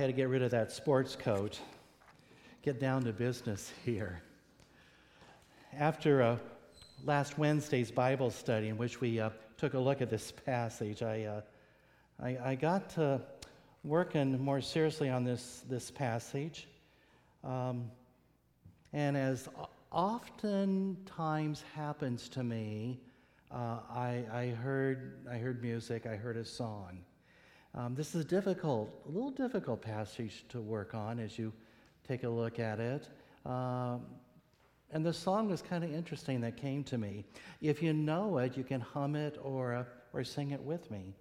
to get rid of that sports coat. Get down to business here. After last Wednesday's Bible study in which we took a look at this passage, I got to working more seriously on this passage. And as oftentimes happens to me, I heard music, I heard a song. This is a little difficult passage to work on as you take a look at it. And the song was kind of interesting that came to me. If you know it, you can hum it or sing it with me.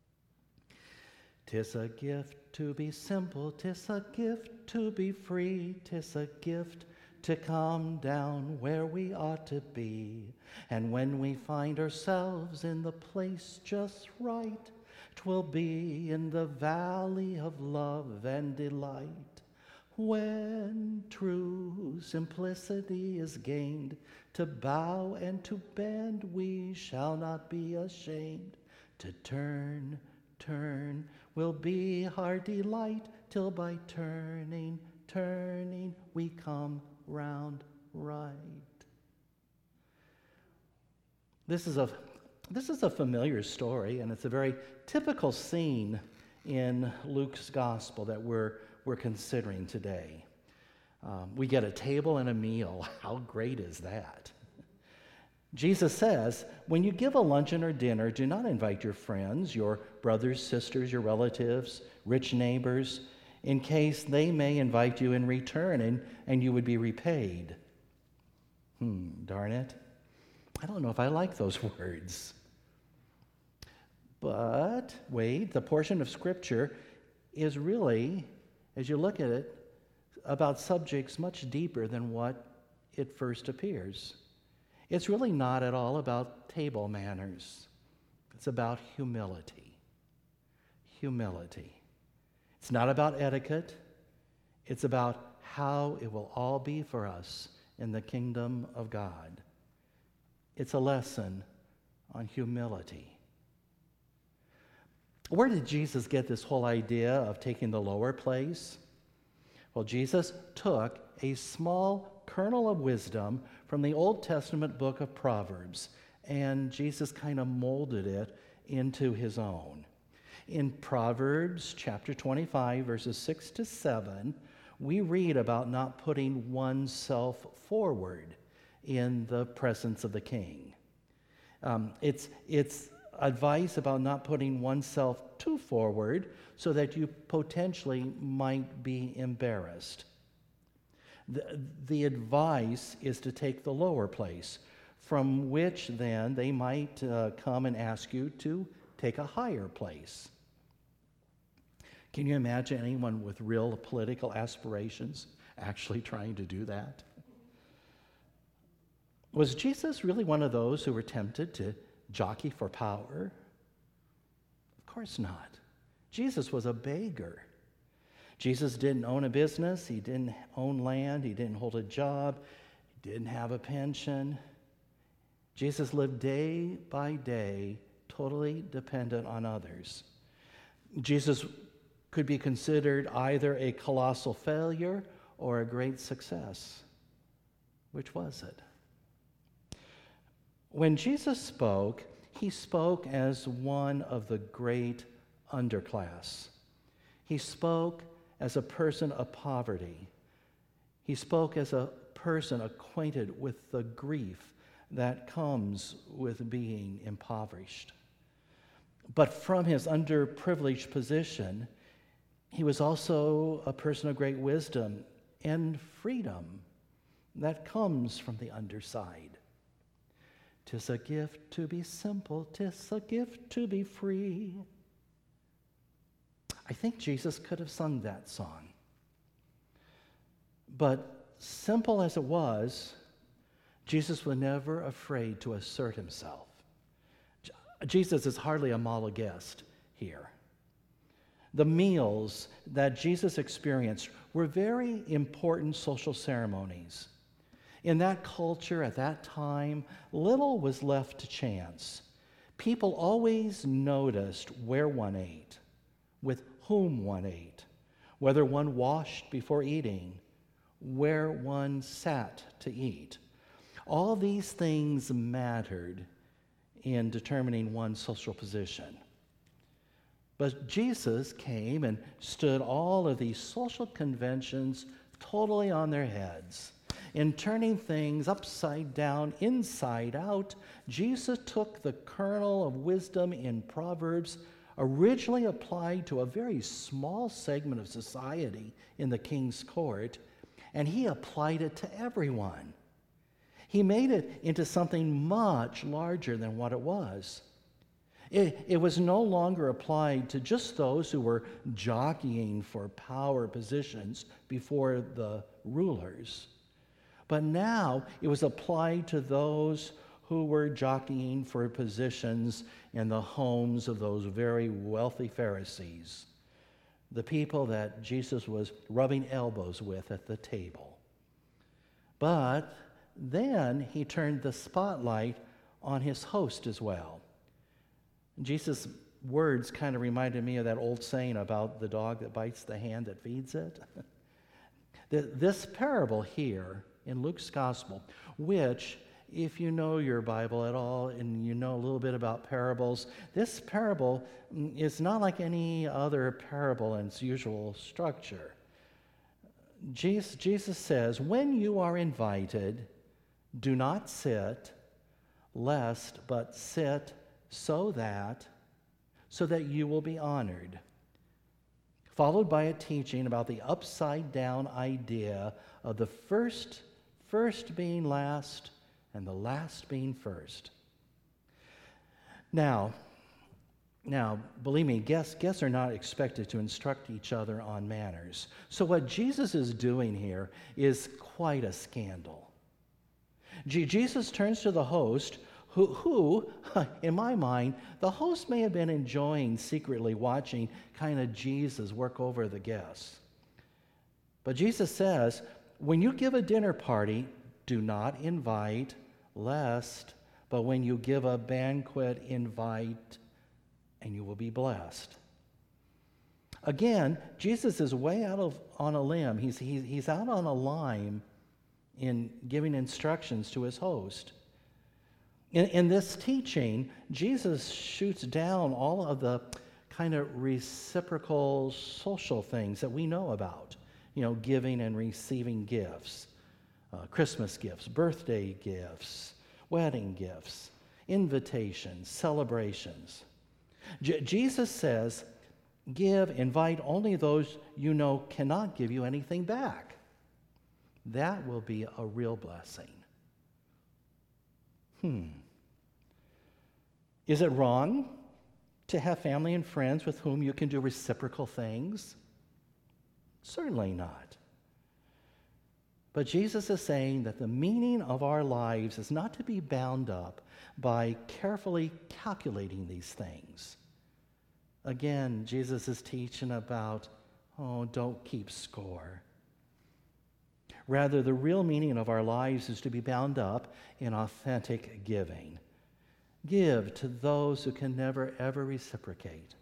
'Tis a gift to be simple, 'tis a gift to be free, 'tis a gift to come down where we ought to be. And when we find ourselves in the place just right, 'twill be in the valley of love and delight. When true simplicity is gained, to bow and to bend, we shall not be ashamed. To turn will be our delight, till by turning, we come round right. This is a familiar story, and it's a very typical scene in Luke's gospel that we're considering today. We get a table and a meal. How great is that? Jesus says, when you give a luncheon or dinner, do not invite your friends, your brothers, sisters, your relatives, rich neighbors, in case they may invite you in return and you would be repaid. Darn it. I don't know if I like those words. But wait, the portion of Scripture is really, as you look at it, about subjects much deeper than what it first appears. It's really not at all about table manners. It's about humility. Humility. It's not about etiquette. It's about how it will all be for us in the kingdom of God. It's a lesson on humility. Where did Jesus get this whole idea of taking the lower place? Well, Jesus took a small kernel of wisdom from the Old Testament book of Proverbs, and Jesus kind of molded it into his own. In Proverbs chapter 25, verses 6 to 7, we read about not putting oneself forward in the presence of the king. It's advice about not putting oneself too forward so that you potentially might be embarrassed. The advice is to take the lower place, from which then they might come and ask you to take a higher place. Can you imagine anyone with real political aspirations actually trying to do that? Was Jesus really one of those who were tempted to jockey for power? Of course not. Jesus was a beggar. Jesus didn't own a business. He didn't own land. He didn't hold a job. He didn't have a pension. Jesus lived day by day, totally dependent on others. Jesus could be considered either a colossal failure or a great success. Which was it? When Jesus spoke, he spoke as one of the great underclass. He spoke as a person of poverty. He spoke as a person acquainted with the grief that comes with being impoverished. But from his underprivileged position, he was also a person of great wisdom and freedom that comes from the underside. 'Tis a gift to be simple, 'tis a gift to be free. I think Jesus could have sung that song. But simple as it was, Jesus was never afraid to assert himself. Jesus is hardly a model guest here. The meals that Jesus experienced were very important social ceremonies. In that culture, at that time, little was left to chance. People always noticed where one ate, with whom one ate, whether one washed before eating, where one sat to eat. All these things mattered in determining one's social position. But Jesus came and stood all of these social conventions totally on their heads. In turning things upside down, inside out, Jesus took the kernel of wisdom in Proverbs, originally applied to a very small segment of society in the king's court, and he applied it to everyone. He made it into something much larger than what it was. It was no longer applied to just those who were jockeying for power positions before the rulers. But now it was applied to those who were jockeying for positions in the homes of those very wealthy Pharisees, the people that Jesus was rubbing elbows with at the table. But then he turned the spotlight on his host as well. Jesus' words kind of reminded me of that old saying about the dog that bites the hand that feeds it. This parable here in Luke's gospel, which, if you know your Bible at all and you know a little bit about parables, this parable is not like any other parable in its usual structure. Jesus says, when you are invited, do not sit, lest but sit so that you will be honored. Followed by a teaching about the upside down idea of the first being last and the last being first. Now, believe me, guests are not expected to instruct each other on manners. So what Jesus is doing here is quite a scandal. Jesus turns to the host, who, in my mind, the host may have been enjoying secretly watching kind of Jesus work over the guests. But Jesus says, when you give a dinner party, do not invite lest, but when you give a banquet, invite, and you will be blessed. Again, Jesus is way out on a limb. He's out on a line in giving instructions to his host. In this teaching, Jesus shoots down all of the kind of reciprocal social things that we know about, giving and receiving gifts, Christmas gifts, birthday gifts, wedding gifts, invitations, celebrations. Jesus says, invite only those you know cannot give you anything back. That will be a real blessing. Is it wrong to have family and friends with whom you can do reciprocal things? Certainly not. But Jesus is saying that the meaning of our lives is not to be bound up by carefully calculating these things. Again, Jesus is teaching about, don't keep score. Rather, the real meaning of our lives is to be bound up in authentic giving. Give to those who can never, ever reciprocate.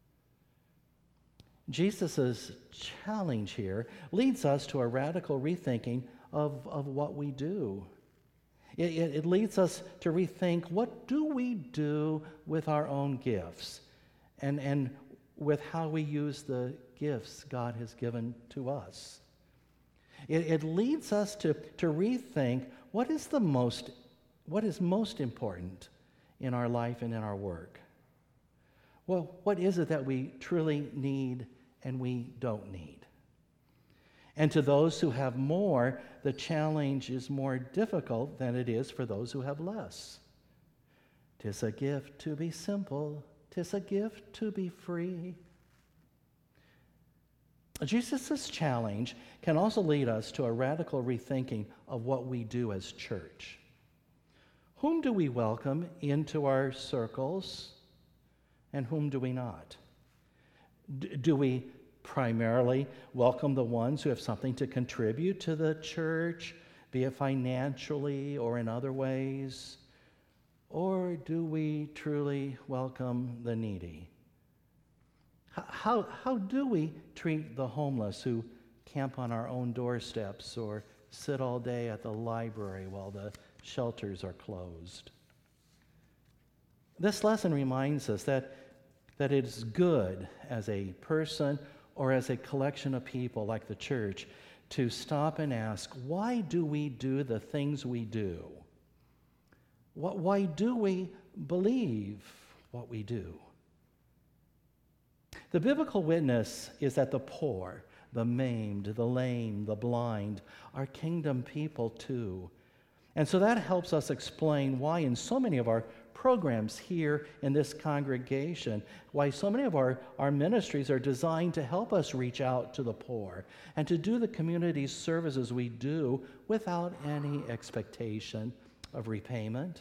Jesus' challenge here leads us to a radical rethinking of what we do. It leads us to rethink, what do we do with our own gifts and with how we use the gifts God has given to us. It leads us to rethink what is most important in our life and in our work. Well, what is it that we truly need and we don't need? And to those who have more, the challenge is more difficult than it is for those who have less. 'Tis a gift to be simple, 'tis a gift to be free. Jesus' challenge can also lead us to a radical rethinking of what we do as church. Whom do we welcome into our circles, and whom do we not? Do we primarily welcome the ones who have something to contribute to the church, be it financially or in other ways? Or do we truly welcome the needy? how do we treat the homeless who camp on our own doorsteps or sit all day at the library while the shelters are closed? This lesson reminds us that it is good as a person or as a collection of people like the church to stop and ask, why do we do the things we do? Why do we believe what we do? The biblical witness is that the poor, the maimed, the lame, the blind are kingdom people too. And so that helps us explain why in so many of our programs here in this congregation, why so many of our ministries are designed to help us reach out to the poor and to do the community services we do without any expectation of repayment.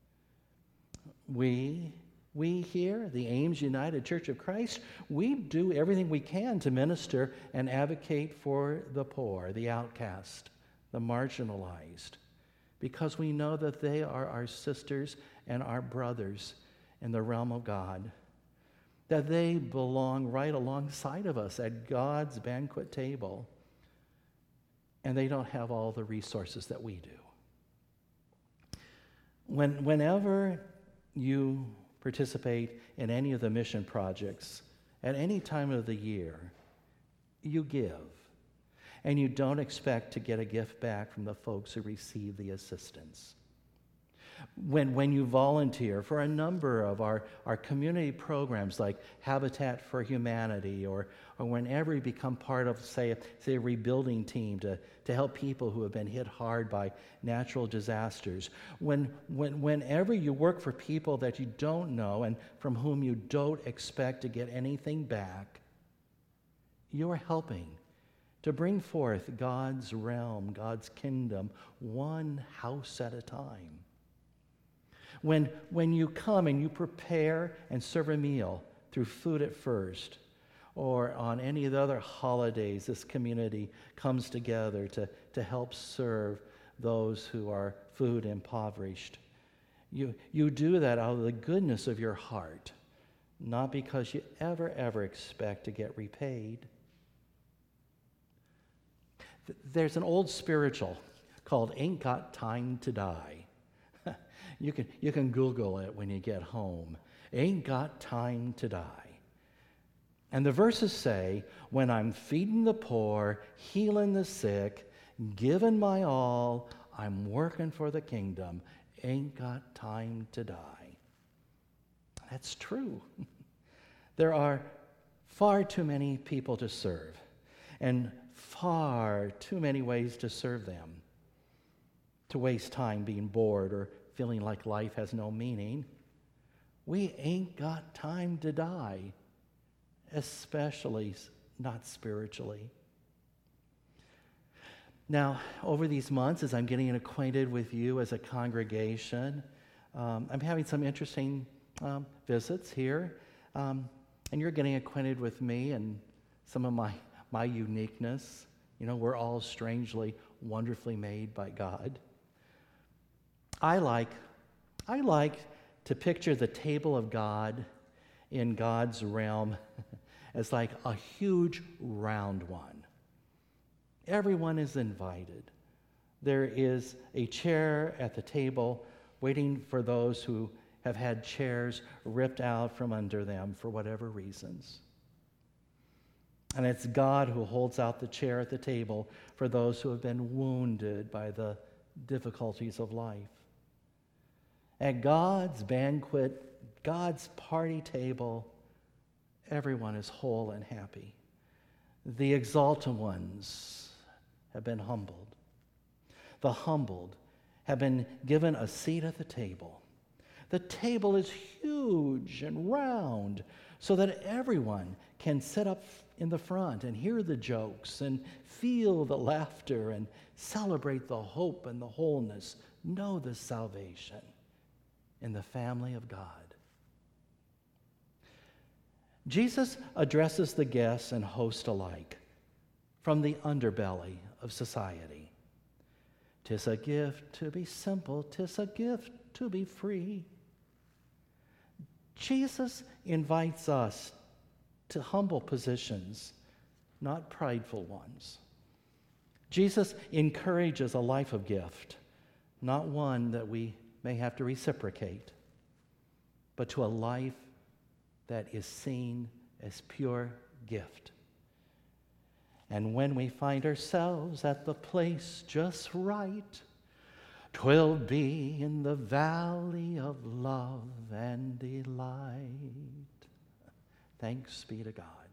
We here, the Ames United Church of Christ, we do everything we can to minister and advocate for the poor, the outcast, the marginalized, because we know that they are our sisters and our brothers in the realm of God, that they belong right alongside of us at God's banquet table, and they don't have all the resources that we do. Whenever you participate in any of the mission projects at any time of the year, you give. And you don't expect to get a gift back from the folks who receive the assistance. When you volunteer for a number of our community programs like Habitat for Humanity, or whenever you become part of, say a rebuilding team to help people who have been hit hard by natural disasters, whenever you work for people that you don't know and from whom you don't expect to get anything back, you are helping to bring forth God's realm, God's kingdom, one house at a time. When you come and you prepare and serve a meal through Food at First, or on any of the other holidays, this community comes together to help serve those who are food impoverished. You do that out of the goodness of your heart, not because you ever expect to get repaid. There's an old spiritual called Ain't Got Time to Die. You can Google it when you get home. Ain't got time to die. And the verses say, when I'm feeding the poor, healing the sick, giving my all, I'm working for the kingdom. Ain't got time to die. That's true. There are far too many people to serve, and far too many ways to serve them. To waste time being bored or feeling like life has no meaning. We ain't got time to die, especially not spiritually. Now, over these months, as I'm getting acquainted with you as a congregation, I'm having some interesting visits here, and you're getting acquainted with me and some of my uniqueness. You know, we're all strangely, wonderfully made by God. I like to picture the table of God in God's realm as like a huge round one. Everyone is invited. There is a chair at the table waiting for those who have had chairs ripped out from under them for whatever reasons. And it's God who holds out the chair at the table for those who have been wounded by the difficulties of life. At God's banquet, God's party table, everyone is whole and happy. The exalted ones have been humbled. The humbled have been given a seat at the table. The table is huge and round so that everyone can sit up in the front and hear the jokes and feel the laughter and celebrate the hope and the wholeness, know the salvation in the family of God. Jesus addresses the guests and host alike from the underbelly of society. 'Tis a gift to be simple, 'tis a gift to be free. Jesus invites us to humble positions, not prideful ones. Jesus encourages a life of gift, not one that we may have to reciprocate, but to a life that is seen as pure gift. And when we find ourselves at the place just right, 'twill be in the valley of love and delight. Thanks be to God.